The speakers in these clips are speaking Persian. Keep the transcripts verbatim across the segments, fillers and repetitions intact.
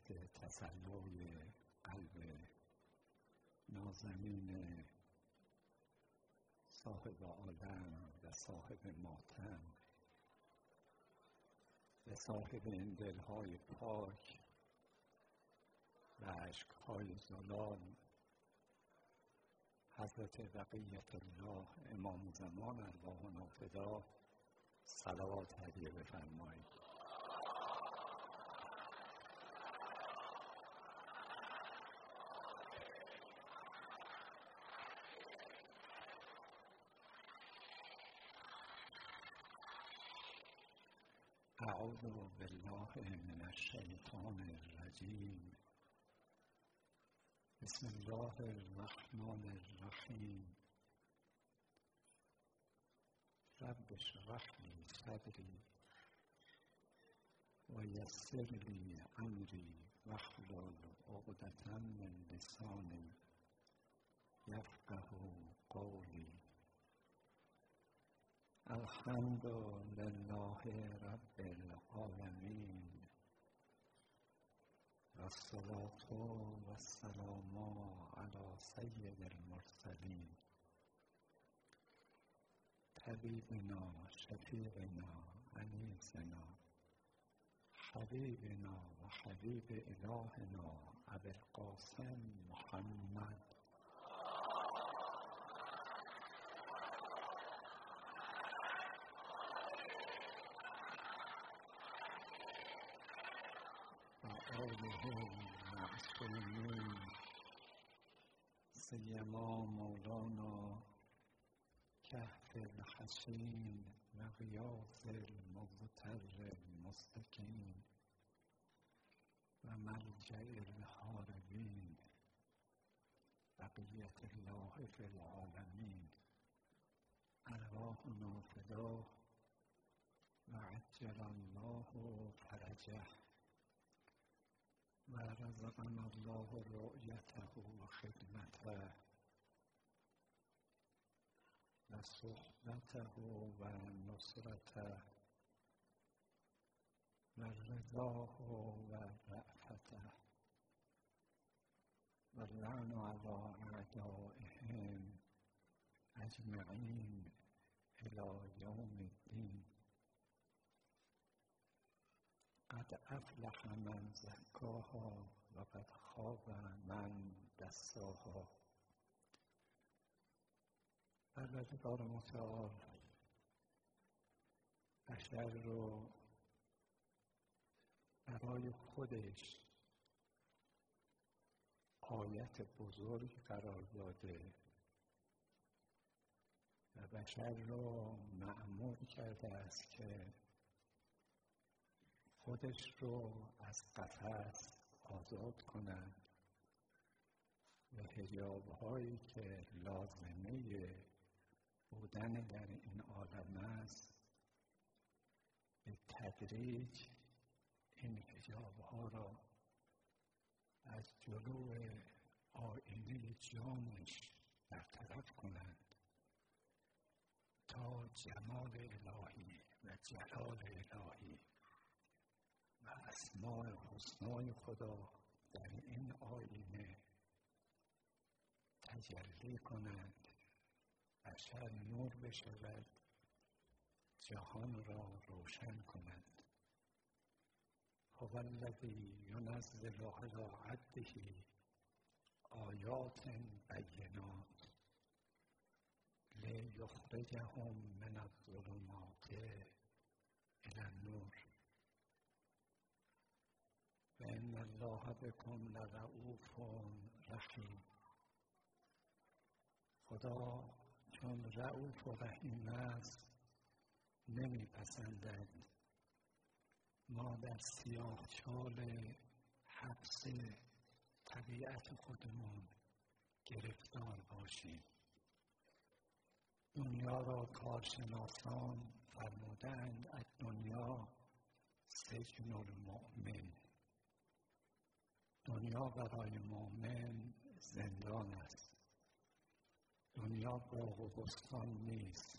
تحت تسلای قلب نازنین صاحب عالم و صاحب ماتم و صاحب این دلهای پاک و عشقهای زلال حضرت بقیت الله امام زمان ارواحنا فدا صلوات هدیه بفرمایید. اعوذ بالله من الشیطان الرجیم. بسم الله الرحمن الرحیم. رب اشرح لی صدری و یسر لی امری واحلل عقدة من لسانی یفقهوا قولی. الحمد لله رب العالمین و الصلاة و السلام علی سید المرسلین طبیبنا شفیعنا انیسنا حبیبنا و حبیب الهنا ابی القاسم محمد آله المعصومین سیما مولانا کهف الحسین و غیاث المغتر المستکین و ملجأ الهاربین بقیت الله فی العالمین ارواحنا فدا و عجل الله فرجه و رزقنا الله رؤیته و خدمته و صحبته و نصرته و رضاه و رأفته و اللعن علی اعدائهم اجمعین الی یوم الدین. قد افلح من زکاها و قد خاب من دساها. پروردگار متعال بشر رو برای خودش آیت بزرگ قرار داده و بشر رو مأمور کرده است که خودش رو از قفس آزاد کند و حجاب‌هایی که لازمه بودن در این عالم است به تدریج این حجاب‌ها را از جلو آینه جانش برطرف کنند تا جمال الهی و جلال الهی و اسماء حسنای خدا در این آینه تجلی کنند، بشر نور بشود، جهان را روشن کنند. هو الذی ینزل علی عبده آیات بینات لیخرجهم من الظلمات الی النور و ان الله بکم لرؤوف رحیم. خدا چون رؤوف و رحیم است نمیپسندد ما در سیاهچال حبس طبیعت خودمون گرفتار باشیم. دنیا را کارشناسان فرمودند الدنیا سجن المؤمن. دنیا برای مؤمن زندان است. دنیا باغ و بستان نیست.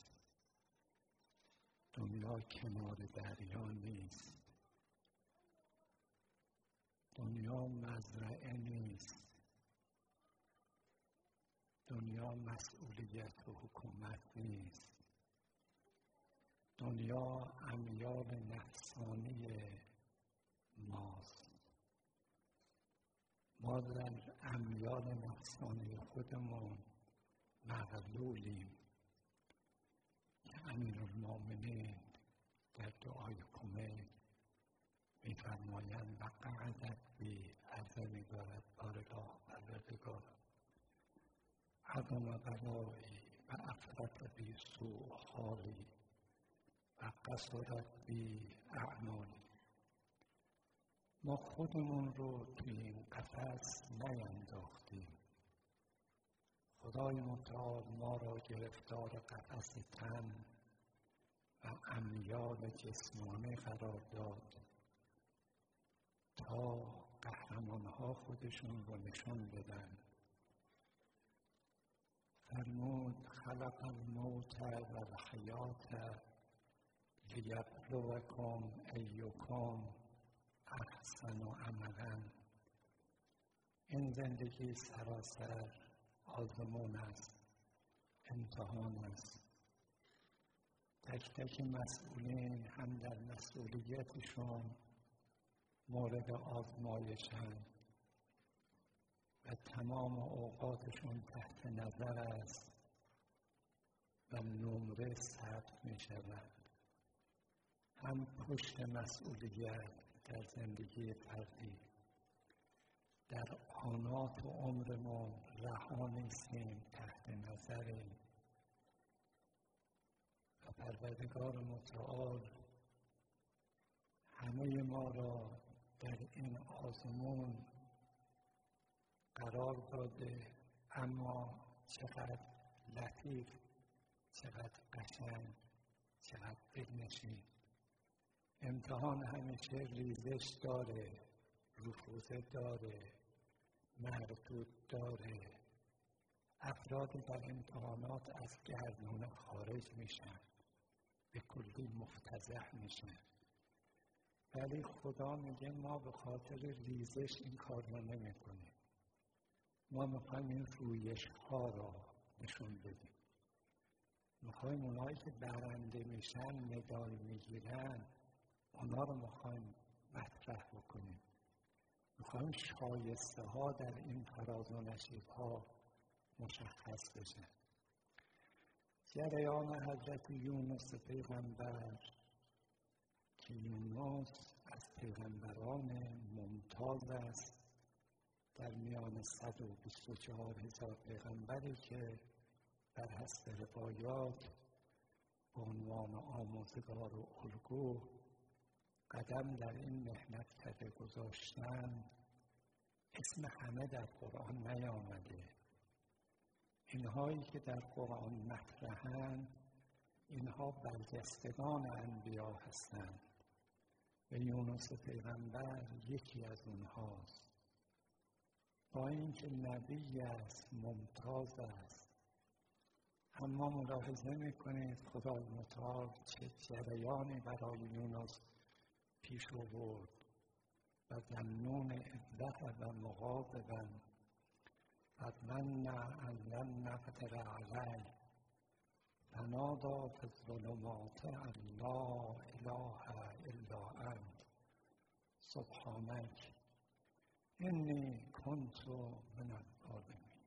دنیا کنار دریا نیست. دنیا مزرعه نیست. دنیا مسئولیت و حکومت نیست. دنیا امیال نفسانی ماست. ما در امیال نفسانی خودمون مغلولیم که امیرالمومنین در دعای کمیل می‌فرمایند و قعدت بی عرضه می‌دارد بارگاه پروردگار عظم بلایی و افرط بی سوء حالی و قصرت بی اعمالی. ما خودمون رو توی این قفس نینداختیم. خدای متعال ما را گرفتار قفس تن و امیال جسمانی قرار داد تا قهرمان‌ها خودشون رو نشون بدن. فرمود خلق الموت و الحیات لیبلوکم ایکم احسن عملا. این زندگی سراسر آزمون است، امتحان است. تک تک مسئولین هم در مسئولیتشون مورد آزمایشند و تمام اوقاتشون تحت نظر است و نمره ثبت می شود. هم پشت مسئولیت در زندگی فردی در آنات و عمرمون رها نیستیم، تحت نظریم و پروردگار متعال همه ما را در این آزمون قرار داده. اما چقدر لطیف، چقدر قشنگ، چقدر دلنشین. امتحان همیشه ریزش داره، رفوزه داره، مردود داره. افرادی در امتحانات از گردونه خارج میشن، به کلی مفتضح میشن. ولی خدا میگه ما به خاطر ریزش این کار رو نمی کنیم. ما میخوایم این رویش ها را نشون بدیم. میخوایم اونهایی که برنده میشن، مدال میگیرن، اونا رو میخوایم مطرح بکنیم. میخوایم شایسته ها در این فراز و نشیب ها مشخص بشن. جریان حضرت یونس پیغمبر که یونس از پیغمبران ممتاز است در میان صد و بیست و چهار هزار پیغمبری که در حسب روایات به عنوان آموزگار و الگو قدم در این محنت کرده گذاشتن. اسم همه در قرآن نیامده. اینهایی که در قرآن مطرحند اینها برجستگان انبیا هستند و یونس پیغمبر یکی از اونهاست. با اینکه نبی است، ممتاز است، اما ملاحظه میکنید خدای متعال چه جریانی برای یونس پیش آورد و ذنون اذ ذهب مغاضبا فظن ان لن نقدر علیه فنادی فی الظلمات ان لا اله الا انت سبحانک انی کنت من الظالمین.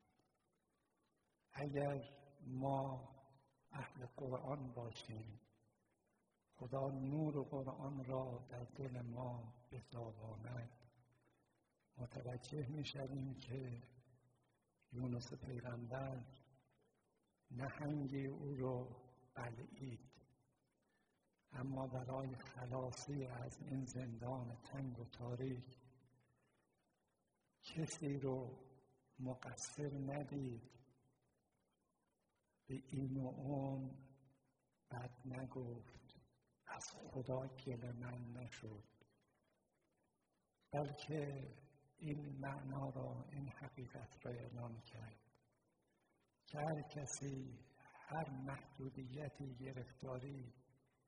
اگر ما اهل قرآن باشیم، خدا نور قرآن را در دل ما بتاباند، متوجه می‌شویم که یونس پیغمبر نهنگی او رو بلعید، اما برای خلاصی از این زندان تنگ و تاریک کسی رو مقصر ندید، به این و اون بد نگفت، از خدا گله من نشد، بلکه این معنا را، این حقیقت را اعلام کرد که هر کسی هر محدودیتی، گرفتاری،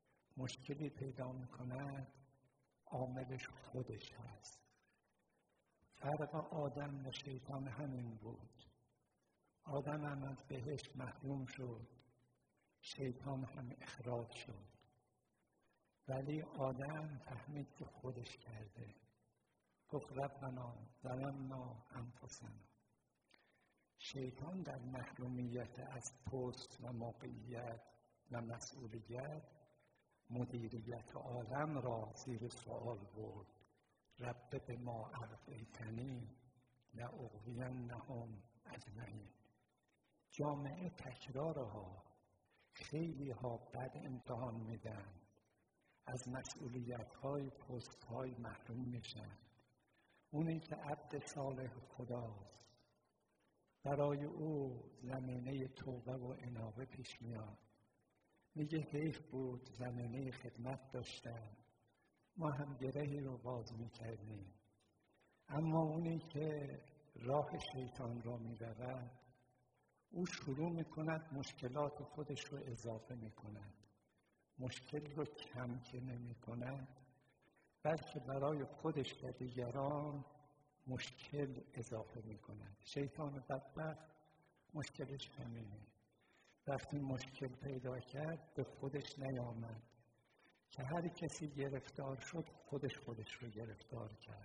مشکلی پیدا می‌کند، عاملش خودش هست. فرق آدم و شیطان همین بود. آدم هم از بهشت محروم شد، شیطان هم اخراج شد. ولی آدم فهمید که خودش کرده. گفت ربنا ظلمنا انفسنا. شیطان در محرومیت از پست و موقعیت و مسئولیت مدیریت عالم را زیر سوال برد. رب بما اغویتنی لأغوینهم اجمعین. جامعه تکرارها، خیلی ها بد امتحان میدن، از مسئولیت های پست های محروم میشن. اونی که عبد صالح خداست، برای او زمینه توبه و انابه پیش میاد. میگه حیف بود زمینه خدمت داشتن، ما هم گرهی رو باز میکردیم. اما اونی که راه شیطان را میرود، او شروع میکند مشکلات خودش رو اضافه میکند. مشکل رو کم که نمیکند، بلکه برای خودش و دیگران مشکل اضافه میکند. شیطان بدبخت مشکلش همینه. وقتی مشکل پیدا کرد به خودش نیامد که هر کسی گرفتار شد خودش خودش رو گرفتار کرد.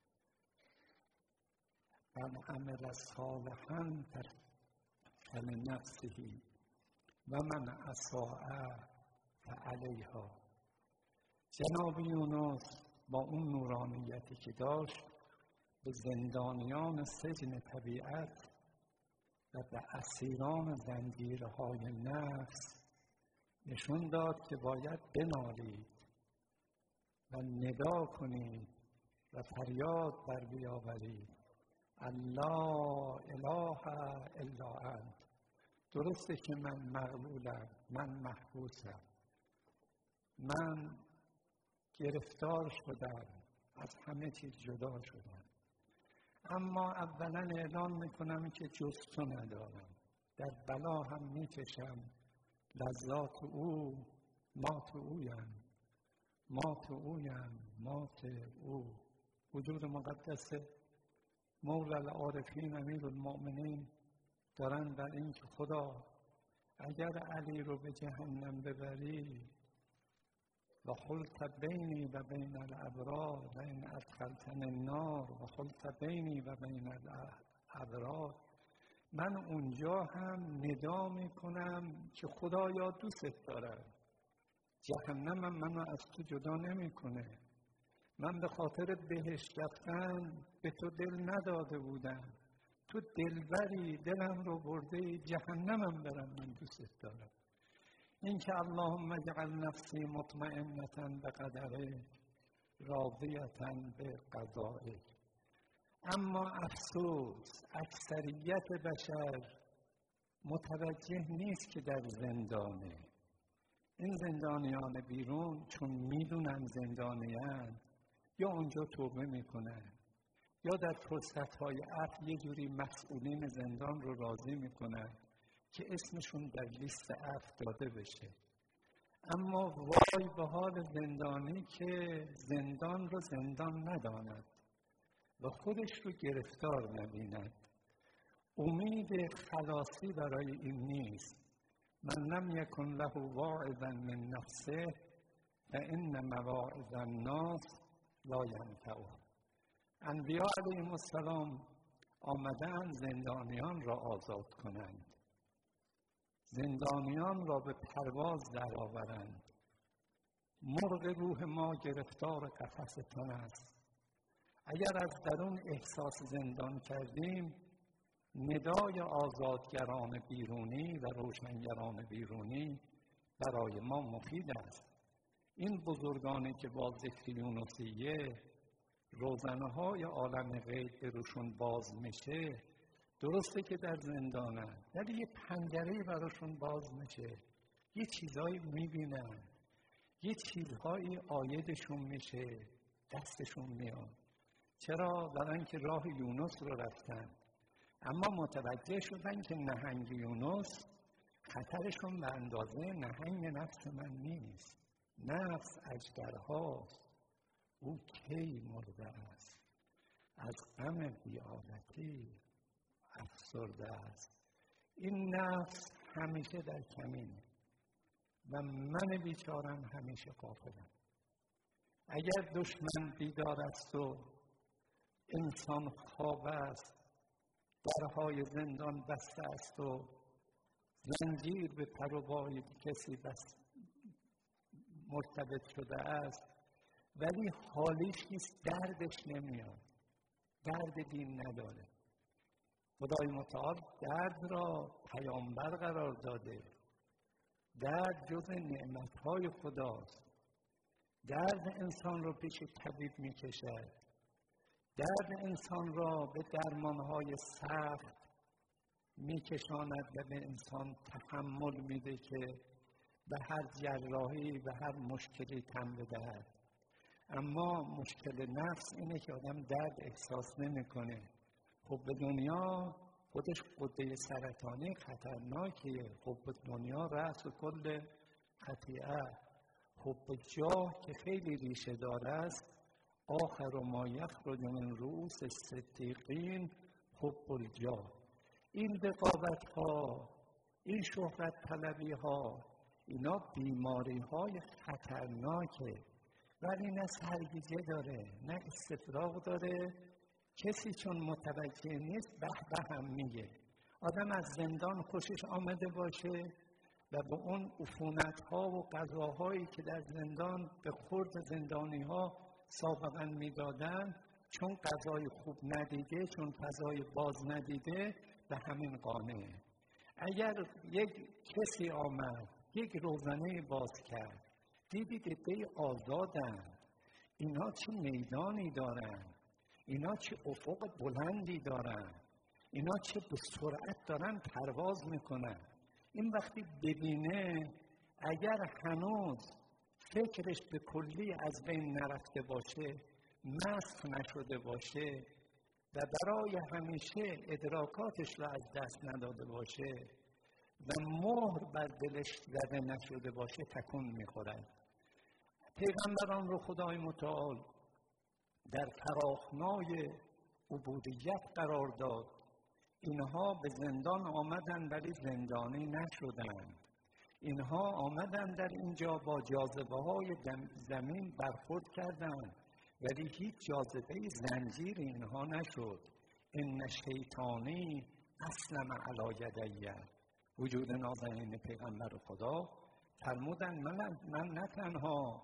من عمل صالحا فلنفسه و من اساء فعلیها. جناب یونس با اون نورانیتی که داشت به زندانیان سجن طبیعت و به اسیران زنجیرهای نفس نشون داد که باید بنالید و ندا کنید و فریاد بر بیاورید الله اله الا انت. درسته که من مغلولم، من محبوسم، من گرفتار شدم، از همه چیز جدا شدم، اما اولا اعلان میکنم که جز تو ندارم. در بلا هم میکشم لذات او، مات اویم، مات اویم، مات او. وجود مقدس مولا العارفین امیر المؤمنین دارن بر این که خدا اگر علی رو به جهنم ببری و خلط بینی و بین الابرار و این ادخلتن النار و خلط بینی و بین الابرار، من اونجا هم ندا میکنم که خدایا دوست دارم، جهنمم منو از تو جدا نمیکنه. من به خاطر بهشت رفتن به تو دل نداده بودم، تو دلبری، دلم رو برده، جهنمم برم من دوست دارم. این که اللهم اجعل نفسی مطمئنة بقدرک راضیة بقضایک. اما افسوس اکثریت بشر متوجه نیست که در زندانه. این زندانیان بیرون چون میدونن زندانیان، یا اونجا توبه میکنن یا در فرصتهای عفو یه جوری مسئولین زندان رو راضی میکنن که اسمشون در لیست عفو داده بشه. اما وای به حال زندانی که زندان رو زندان نداند و خودش رو گرفتار نبیند. امید خلاصی برای این نیست. من لم یکن له واعظا من نفسه فان مواعظ الناس لا ینفعه. انبیاء علیهم السلام آمدن زندانیان را آزاد کنند، زندانیان را به پرواز درآورند. مرغ روح ما گرفتار قفستان است. اگر از درون احساس زندان کردیم، ندای آزادگران بیرونی و روشنگران بیرونی برای ما مفید است. این بزرگانی که با ذکر یونسیه روزنه های عالم غیب به روشون باز میشه، درسته که در زندانن، ولی یه پنجره‌ای براشون باز میشه، یه چیزایی میبینن، یه چیزهایی عایدشون میشه، دستشون میاد. چرا؟ برای اینکه راه یونس رو رفتن، اما متوجه شدن که نهنگ یونس خطرشون به اندازه نهنگ نفس من نیست. نفس اژدرهاست، او کی مرده است. از غم بی‌آلتی افسرده است. این نفس همیشه در کمینه و من بیچارم همیشه غافلم. اگر دشمن بیدار است و انسان خواب است، درهای زندان بسته است و زنجیر به پر و پای کسی بس مرتبط شده است، ولی حالیش نیست، دردش نمیاد، درد دین نداره. خدای متعال درد را پیامبر قرار داده. درد جز نعمتهای خداست. درد انسان را پیش طبیب میکشد. درد انسان را به درمانهای سخت میکشاند و به انسان تحمل میده که به هر جراحی و هر مشکلی تن بدهد. اما مشکل نفس اینه که آدم درد احساس نمیکنه. خب به دنیا خودش غده سرطانی خطرناکیه. خب به دنیا رأس و کل خطیئه. خب به جاه که خیلی ریشه داره است، آخر ما یخرج من رؤوس الصدیقین حب الجاه. این رقابت ها، این شهرت طلبی ها، اینا بیماری های خطرناکه، ولی نه سرگیجه داره نه استفراغ داره. کسی چون متوجه نیست به به هم میگه. آدم از زندان خوشش آمده باشه و به اون عفونت ها و غذاهایی که در زندان به خورد زندانی ها سابقا میدادن، چون غذای خوب ندیده، چون فضای باز ندیده، به همین قانعه. اگر یک کسی آمد یک روزنه باز کرد، دیدید عده‌ای آزادن، اینا چه میدانی دارن، اینا چه افق بلندی دارن، اینا چه به سرعت دارن پرواز میکنن. این وقتی ببینه، اگر هنوز فکرش به کلی از بین نرفته باشه، مسخ نشده باشه و برای همیشه ادراکاتش را از دست نداده باشه و مهر بر دلش زده نشده باشه، تکون میخورد. پیغمبران رو خدای متعال در فراخنای عبودیت قرار داد. اینها به زندان آمدن ولی زندانی نشدند. اینها آمدن در اینجا با جاذبه های زمین برخورد کردند ولی هیچ جاذبه زنجیر اینها نشد. ان شیطانی اسلم علی یدیه. وجود نازنین پیغمبر خدا فرمودن من, من نه تنها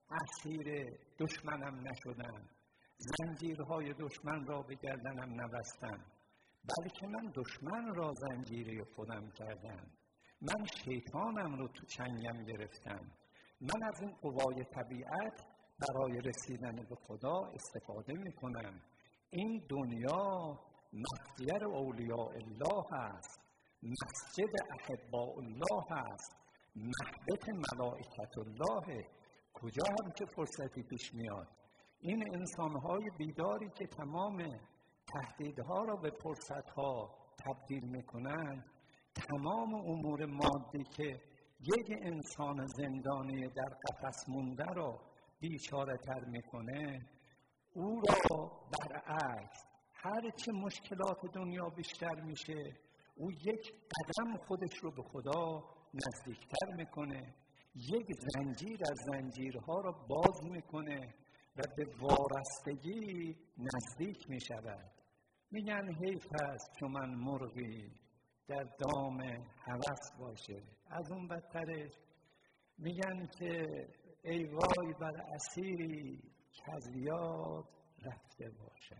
اسیر دشمنم نشدم، زنجیرهای دشمن را به گردنم نبستم، بلکه من دشمن را زنجیره خودم کردم. من شیطانم رو تو چنگم گرفتم. من از این قوای طبیعت برای رسیدن به خدا استفاده میکنم. این دنیا مخیر اولیاء الله است، مسجد احباء الله است، محبت ملائکت الله. کجا هم که فرصتی پیش میاد، این انسانهای بیداری که تمام تهدیدها را به فرصتها تبدیل میکنن، تمام امور مادی که یک انسان زندانی در قفس مونده را بیچاره تر میکنه، او را برعکس هرچه مشکلات دنیا بیشتر میشه، او یک قدم خودش رو به خدا نزدیکتر میکنه، یک زنجیر از زنجیرها را باز میکنه و به وارستگی نزدیک میشود. میگن حیف است چون من مرغی در دام هوس باشه. از اون بدترش میگن که ای وای بر اسیری که از یاد رفته باشه.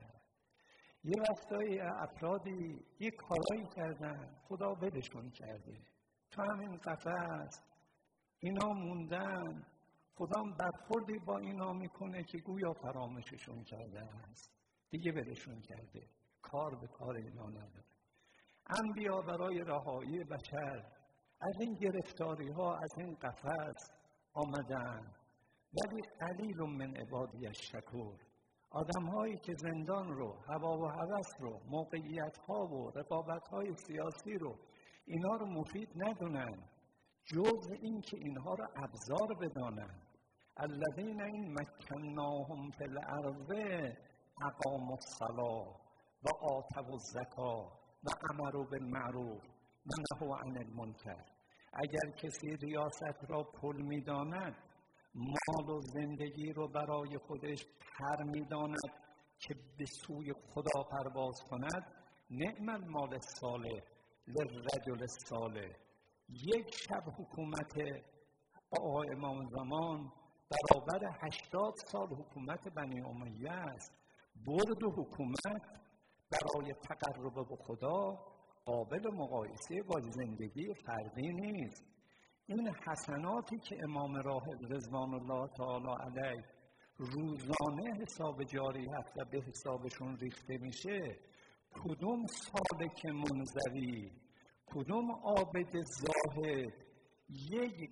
یه وقتایی افرادی یک کارایی کردن، خدا ولشون کرده، تو همین قفس اینا موندن، خدا برخوردی با اینا میکنه که گویا فراموششون کرده است، دیگه ولشون کرده، کار به کار اینا نداره. انبیا برای رهایی بشر از این گرفتاری ها، از این قفس آمدن، ولی قلیل من عبادی الشکور. آدم هایی که زندان رو، هوا و هوس رو، موقعیت ها و رقابت های سیاسی رو، اینا رو مفید ندونن، جز این که اینها رو ابزار بدانن. الذین این مکناهم فی الارض اقاموا الصلاة و آتوا الزکاة و امروا بالمعروف و نهوا عن المنکر. اگر کسی ریاست را پل می‌داند، مال و زندگی رو برای خودش پر می‌داند که به سوی خدا پرواز کند، نعم المال الصالح للرجل الصالح. یک شب حکومت آقا امام زمان برابر هشتاد سال حکومت بنی امیه است. برد و حکومت برای تقرب به خدا قابل مقایسه با زندگی فردی نیست. این حسناتی که امام راحل رضوان الله تعالی علیه روزانه حساب جاریت و به حسابشون ریخته میشه، کدوم سالک منزوی، کدوم عابد زاهد یک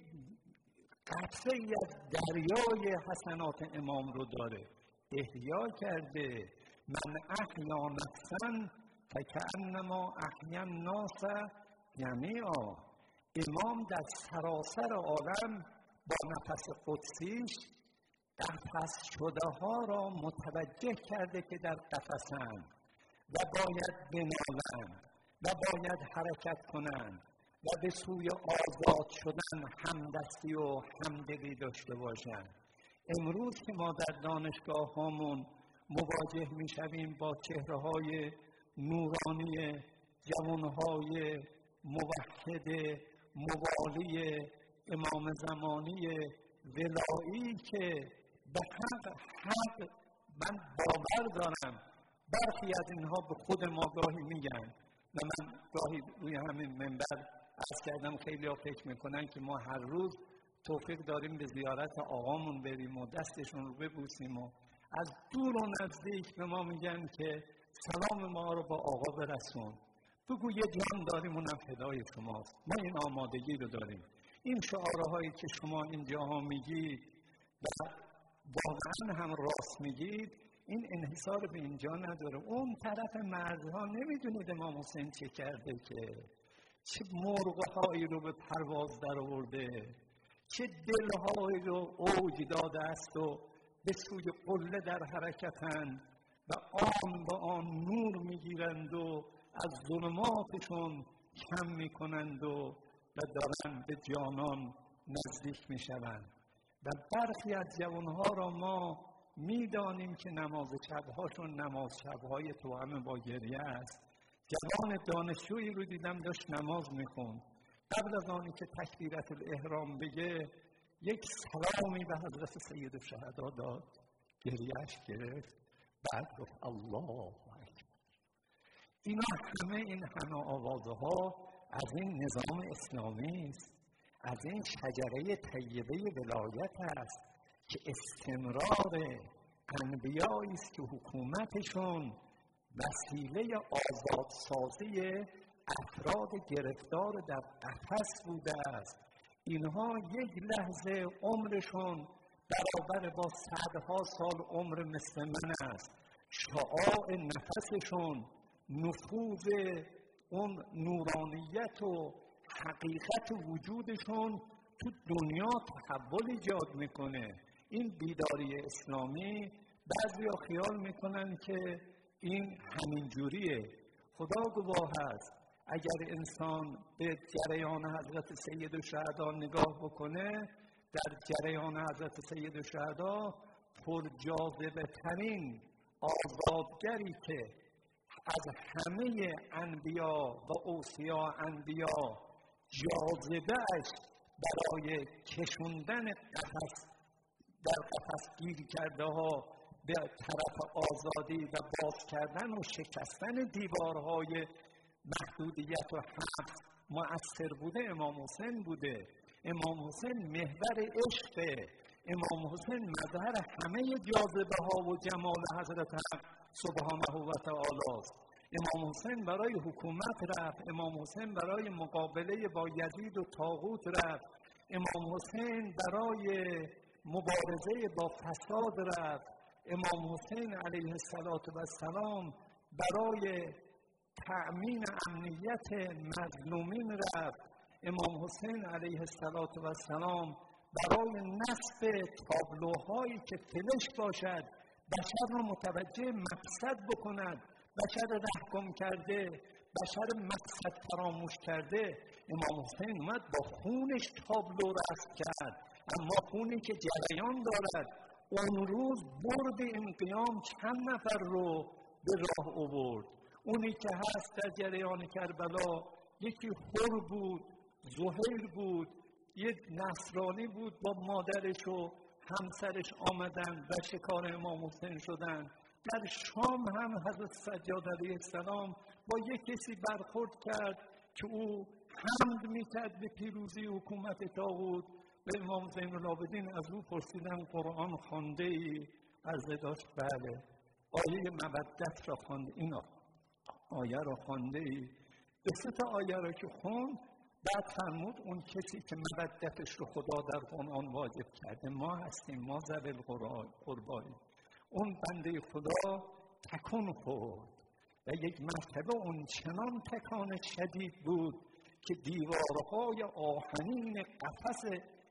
قطره ای از دریای حسنات امام رو داره، احیا کرده. من احیا نفسا فکأنما احیا الناس جمیعا. امام در سراسر عالم با نفس قدسیش قفس شده ها را متوجه کرده که در قفسند و باید بنالند و باید حرکت کنند و به سوی آزاد شدن همدستی و همدلی داشته باشند. امروز که ما در دانشگاه هامون مواجه می شویم با چهره های نورانی جوانهای موحد موالی امام زمانی ولایی که به حق حق من باور دارم. برخی از اینها به خود ما گاهی میگن و من گاهی روی همین منبر عرض کردم، خیلی ها فکر میکنن که ما هر روز توفیق داریم به زیارت آقامون بریم و دستشون رو ببوسیم و از دور و نزدیک به ما میگن که سلام ما رو با آقا برسون، بگو یه جان داریم اونم فدای شماست. ما این آمادگی رو داریم. این شعارهایی که شما اینجاها میگید و واقعا هم راست میگید، این انحصار به اینجا نداره. اون طرف مرزها نمیدونید امام حسین چه کرده، که چه مرغ‌هایی رو به پرواز در آورده، چه دل‌هایی رو اوج داده است و به سوی قله در حرکتند و آن به آن نور میگیرند و از ظلماتشون کم میکنند و و دارن به جانان نزدیک میشوند. و برخی از جوانها را ما میدانیم که نماز شبهاشون نماز شبهای توأم با گریه است. جوان دانشجویی رو دیدم داشت نماز میخوند، قبل از آنی که تکبیرت الاحرام بگه یک سلامی به حضرت سید الشهدا داد، گریهش گرفت، بعد گفت الله اکبر. اینا همه این همه آوازها از این نظام اسلامی است، از این شجره طیبه ولایت است که استمرار انبیایی است که حکومتشون وسیله آزادسازی افراد گرفتار در قفس بوده است. اینها یک لحظه عمرشون برابر با صدها سال عمر مثل من است. شعاع نفسشون نفوذ اون نورانیت و حقیقت وجودشون تو دنیا تحول ایجاد میکنه. این بیداری اسلامی بعضیا خیال میکنن که این همین جوریه. خدا گواه است اگر انسان به جریان حضرت سید الشهدا نگاه بکنه، در جریان حضرت سید الشهدا پر جاذبه ترین آزادگری که از همه انبیا و اوصیا انبیا جاذبه‌اش برای کشوندن قفس در قفس گیر کرده ها به طرف آزادی و باز کردن و شکستن دیوارهای محدودیت و حبس مؤثر بوده امام حسین بوده. امام حسین محور عشقه. امام حسین مظهر همه جاذبه ها و جمال حضرت حق سبحانه و تعالی است. امام حسین برای حکومت رفت، امام حسین برای مقابله با یزید و طاغوت رفت، امام حسین برای مبارزه با فساد رفت، امام حسین علیه السلام برای تأمین امنیت مظلومین رفت، امام حسین علیه السلام برای نصب تابلوهایی که فلش باشد بشر رو متوجه مقصد بکند. بشر رحم کرده، بشر مقصد فراموش کرده. امام حسین اومد با خونش تابلو رسم کرد، اما خونی که جریان دارد. اون روز برد این قیام چند نفر رو به راه آورد. اونی که هست در جریان کربلا یکی حر بود، زهیر بود، یک نصرانی بود، با مادرش و همسرش آمدن و شکار امام حسین شدن. در شام هم حضرت سجاد علیه السلام با یک کسی برخورد کرد که او حمد میکرد به پیروزی حکومت طاغوت. به امام زین العابدین از او پرسیدن قرآن خوانده ای؟ عرض داشت بله. آیه مودت را خوانده؟ اینا آیه را خوانده ای؟ به سه تا آیه را که خوند بعد فرمود اون کسی که مودتش رو خدا در قرآن واجب کرده ما هستیم، ما ذوی القرباییم. اون بنده خدا تکون خورد و یک مرتبه اون چنان تکان شدید بود که دیوارهای آهنین قفس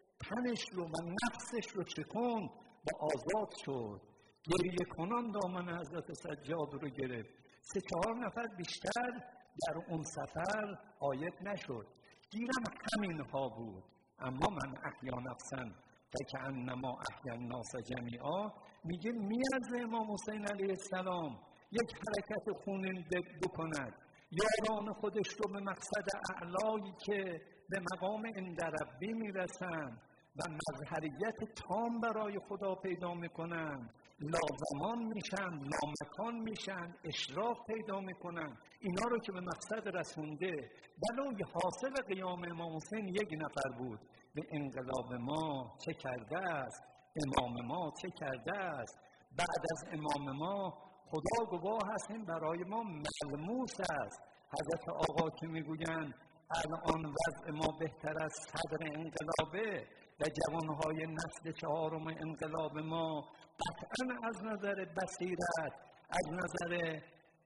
تنش رو و نفسش رو شکند و آزاد شد. گریه کنان دامن حضرت سجاد رو گرفت. سه چهار نفر بیشتر در اون سفر عاید نشد. گیرم همین ها بود. اما من احیا نفسن فکأنما احیا الناس جمیعا میگه میارزه امام حسین علیه السلام یک حرکت خونین بکند، یاران خودش رو به مقصد اعلایی که به مقام عند ربی میرسن و مظهریت تام برای خدا پیدا میکنن، لازمان میشن، لامکان میشن، اشراف پیدا میکنن. اینا رو که به مقصد رسونده. بلوی حاصل قیام امام حسین یک نفر بود. به انقلاب ما چه کرده است، امام ما چه کرده است. بعد از امام ما خدا گواه هستیم برای ما ملموس است. حضرت آقا که میگویند الان وضع ما بهتر از صدر انقلابه و جوانهای نسل چهارم انقلاب ما قطعا از نظر بصیرت، از نظر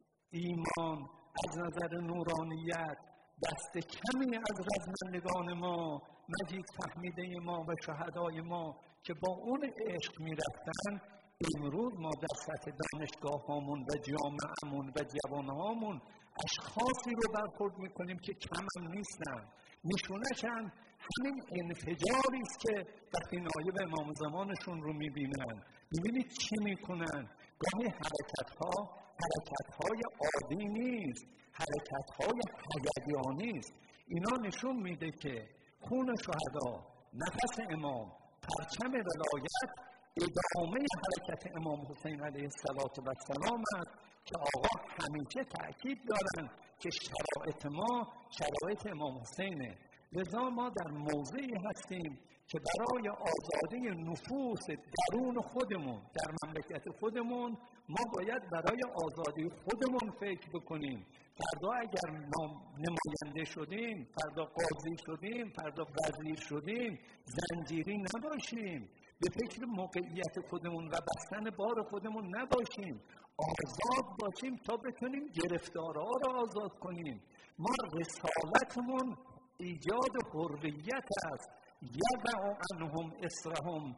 ایمان، از نظر نورانیت دست کمی از رزمندگان ما، مجید فهمیده ما و شهدای ما که با اون عشق میرفتن، امروز ما در سطح دانشگاه هامون و جامعهمون و جوانهامون اشخاصی رو برخورد میکنیم که کم هم نیستن. نشونش هم همین انفجاری است که وقتی نایب امام زمانشون رو میبینن میبینید چی میکنن. گاهی حرکتها حرکتهای عادی نیست، حرکتهای هیجانی است. اینا نشون میده که خون شهدا، نفس امام، پرچم ولایت ادامه حرکت امام حسین علیه السلام است که آقا همیشه تأکید دارن که شرایط ما شرایط امام حسینه. لذا ما در موضعی هستیم که برای آزادی نفوس درون خودمون در مملکت خودمون ما باید برای آزادی خودمون فکر بکنیم. فردا اگر ما نماینده شدیم، فردا قاضی شدیم، فردا وزیر شدیم، زنجیری نباشیم، به فکر موقعیت خودمون و بستن بار خودمون نباشیم، آزاد باشیم تا بتونیم گرفتارها را آزاد کنیم. ما رسالتمون ایجاد حریت است. یضع عنهم اصرهم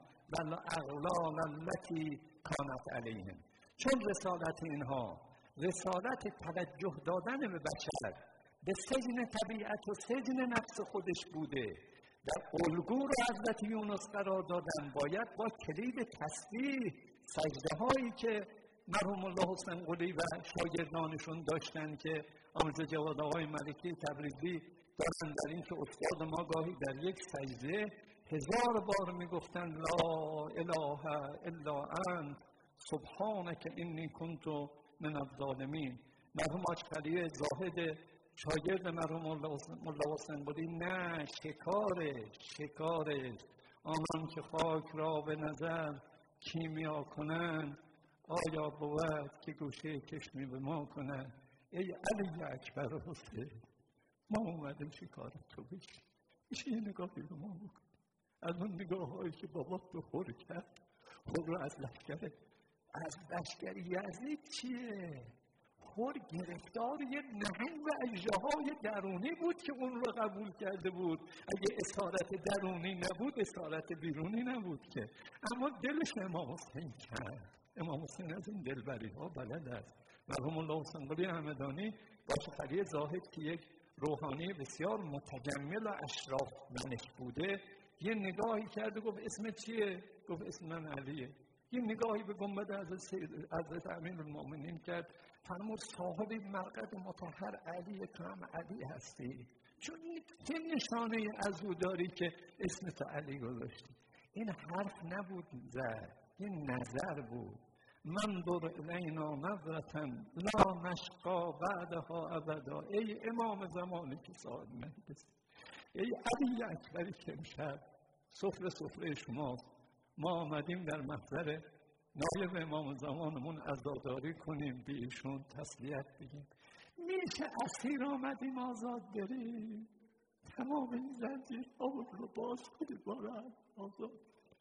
والاغلال التي کانت علیهم. چون رسالت اینها رسالت توجه دادن به بشر به سجن طبیعت و سجن نفس خودش بوده، در الگو را حضرت یونس قرار دادن. باید با کلید تسبیح سجده هایی که مرحوم الله حسین قلی و شاگردانشون داشتن که آموزه جواد آقای ملکی تبریزی دارن، در این که استاد ما گاهی در یک سجده هزار بار میگفتن لا اله الا انت سبحانک انی کنت من الظالمین. مرحوم آشقلی زاهد شاگرد مرحوم الله حسین قلی نه، شکارش شکارش آنان که خاک را به نظر کیمیا کنند، آیا بود که گوشه چشمی به ما کنند. ای علی اکبر حسین، ما اومدیم شکار تو بشیم. میشه یه نگاهی به ما بکن. از اون نگاه هایی که بابات به خور کرد، خور رو از لشکر از لشکر یزید چیه؟ خور گرفتار یه نهنگ و اژدهای درونی بود که اون رو قبول کرده بود. اگه اسارت درونی نبود اسارت بیرونی نبود که. اما دلش امام حسین کرد، امام حسین از این دلبری ها بلد است. مرحوم الله حسین قلی همدانی با شفری زاهد که یک روحانی بسیار متجمل و اشراف منش بوده، یه نگاهی کرده گفت اسم چیه؟ گفت اسم من علیه. یه نگاهی به گنبد حضرت امیرالمومنین کرد، فرمود صاحب مرقد مطهر علی، تو هم علی هستی، چون چه نشانه از او داری که اسم تو علی گذاشتی؟ این حرف نبود زد، این نظر بود. من در الینا نظرتن لا نشقا بعدها ابدا. ای امام زمانی که صاحب مجلس، ای علی اکبری که امشب سفره سفره شماست، ما آمدیم در محضر نایب امام زمانمون عزاداری کنیم، به ایشون تسلیت بگیم. میشه اسیر آمدیم آزاد بریم، تمام این زنجیرها رو باز کنیم، بارن آزاد.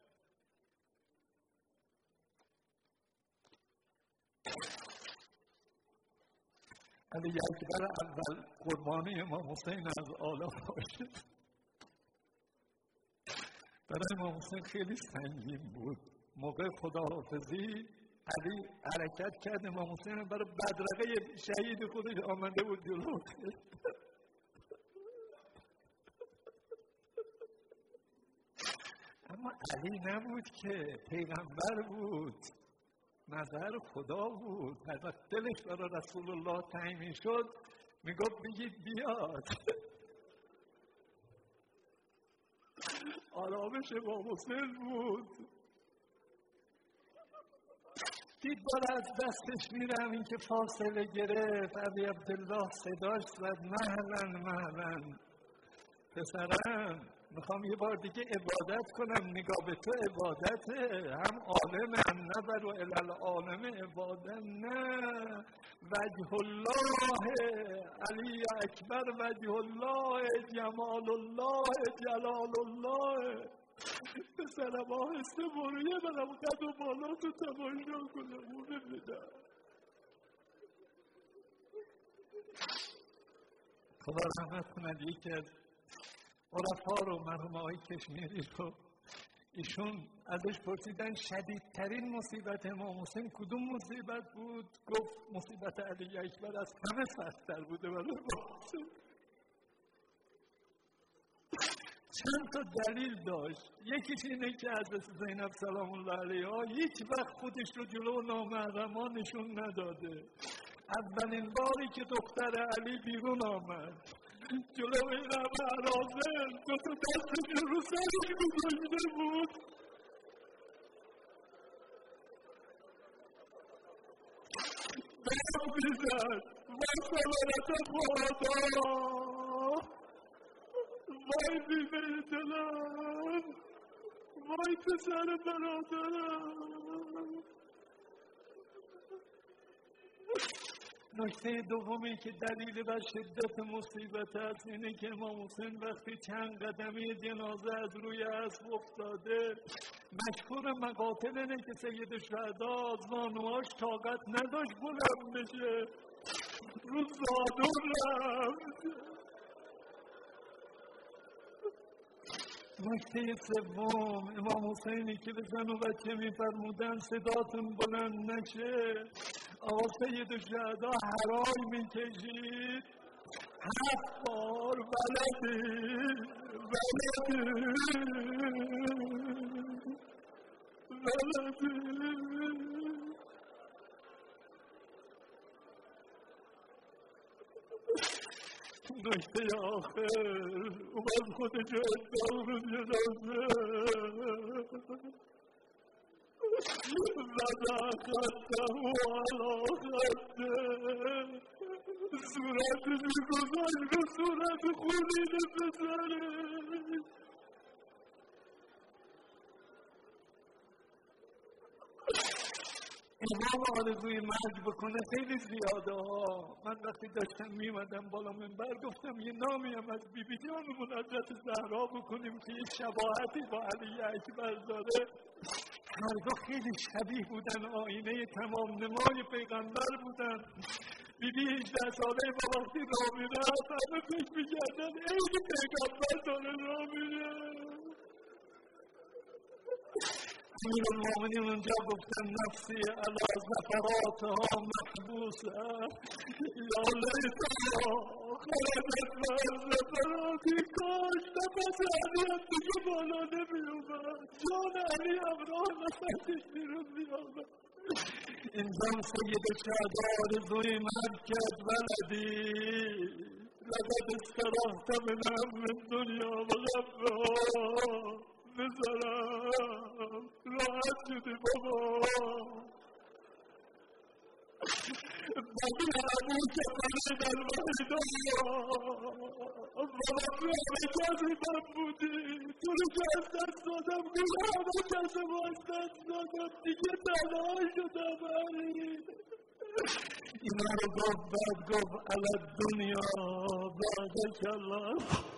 علی اکبر اول قربانی امام حسین از آلا باشه. برای امام حسین خیلی سنگین بود. موقع خداحافظی علی حرکت کرد، امام حسین برای بدرقه شهید خودش آمده بود جلو. اما علی نبود که، پیغمبر بود، نظر خدا بود. هر وقت دلش برای رسول الله تنگ شد میگفت بگید بیاد. آرامش امام حسین بود. دید بار از دستش میرم، این که فاصله گرفت، ابی عبدالله صداش زد مهلا مهلا پسرم، میخوام یه بار دیگه عبادت کنم. نگاه به تو عبادته، هم عالم هم نظر و الالعالم عبادت. نه، وجه الله علی اکبر، وجه الله جمال الله جلال الله. پسرم آهسته برو، یه برم قد و بالا تو تماشا کنم و ببینم. خدا رحمت کند یکی از عرفا رو، مرحوم آقای کشمیری رو، ایشون ازش پرسیدن شدیدترین مصیبت امام حسین کدوم مصیبت بود؟ گفت مصیبت علی اکبر از همه سخت‌تر بوده برای امام حسین. چند تا دلیل داشت. یکیش اینه که حضرت زینب سلام الله علیها هیچ وقت خودش رو جلو نامحرمان نشون نداده. اولین باری که دختر علی بیرون آمد جلو این همه عرازل دو تا دستش رو سرش گذاشته بود. دست میزد و سلامت خدا، وای بیمه دلم، وای پسر برادرم. نکته دومی که دلیل بر شدت مصیبت است اینه که امام حسین وقتی چند قدمی جنازه از روی اسب افتاده، مشهور مقاتل اینه که سید شهدا زانوهاش طاقت نداشت بلند بشه، رو زانو رفت. نکته سوم، امام حسینی که به زن و بچه میفرمودن صداتون بلند نشه، آقا سید شهدا هرای میکشید، هفت بار ولدی ولدی ولدی. نکته آخر، اومد خودش ادام رو جنازه زده خطه و علا خطه، صورتش گذاشت به صورت خونین پسرش. امام آرزوی مرگ بکنه خیلی زیاده ها. من وقتی داشتم میمدم بالا منبر گفتم یه نامی هم از بی بی جانمون حضرت زهرا بکنیم که یه شباهتی با علی اکبر داره. هر دو خیلی شبیه بودن، آینه تمام نمای پیغمبر بودن. بی بی هجده ساله با وقتی را میره همه فکر میکردن عین پیغمبر داره را میره. امیرالمومنین اونجا گفتن نفسی علی زفراتها محبوسه یا لیتا خرجت من زفراتی، کاش نفس علی هم دیگه بالا نمی اومد، جان علی هم راه نفسش بیرون می آمد. اینجا سید شهدار زوی من کرد ولدی لقد استرحت من هم دنیا و غمها، بزرم راحت شدی بابا. بابی عبو که فرید الوحیدا بابا کسی من بودی، تو رو که از دست دادم گوله همه کسی ما از دست دادم، دیگه تنها شدم علی. اینا رو گفت بعد گفت علی دنیا بعدک الله.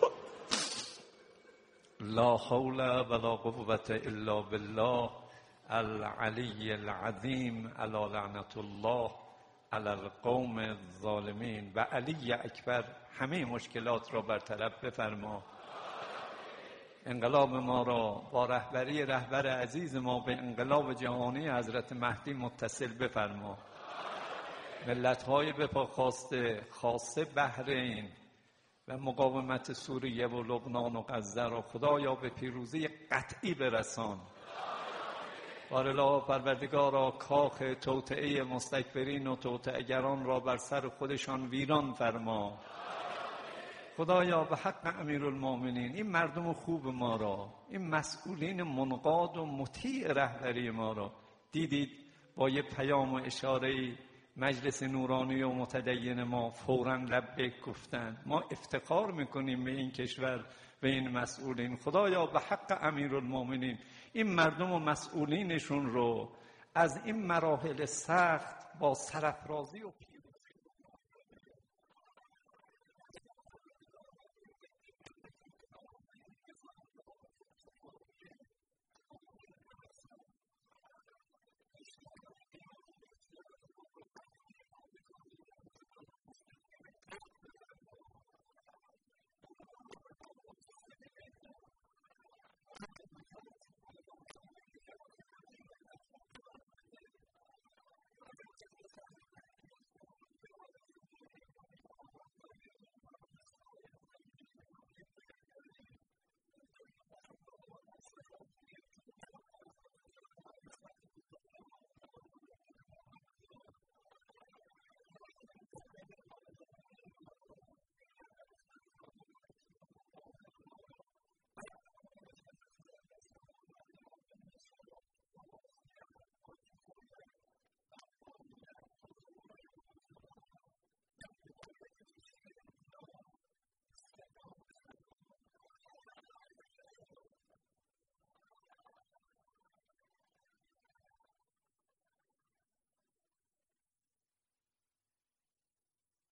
لا حول ولا قوة الا بالله العلی العظیم علی لعنت الله علی القوم الظالمین. و علی اکبر همه مشکلات را برطرف بفرما. انقلاب ما را با رهبری رهبر عزیز ما به انقلاب جهانی حضرت مهدی متصل بفرما. ملت‌های به پا خاسته خاصه بحرین و مقاومت سوریه و لبنان و غزه را خدایا به پیروزی قطعی برسان. بارالله پروردگارا کاخ توطئه مستکبرین و توطئه‌گران را بر سر خودشان ویران فرما. خدایا به حق امیرالمومنین این مردم خوب ما را، این مسئولین منقاد و مطیع رهبری ما را دیدید با یه پیام و اشاره‌ای مجلس نورانی و متدین ما فوراً لبیک گفتند. ما افتخار میکنیم به این کشور و این مسئولین. خدایا به حق امیرالمومنین این مردم و مسئولینشون رو از این مراحل سخت با سرافرازی و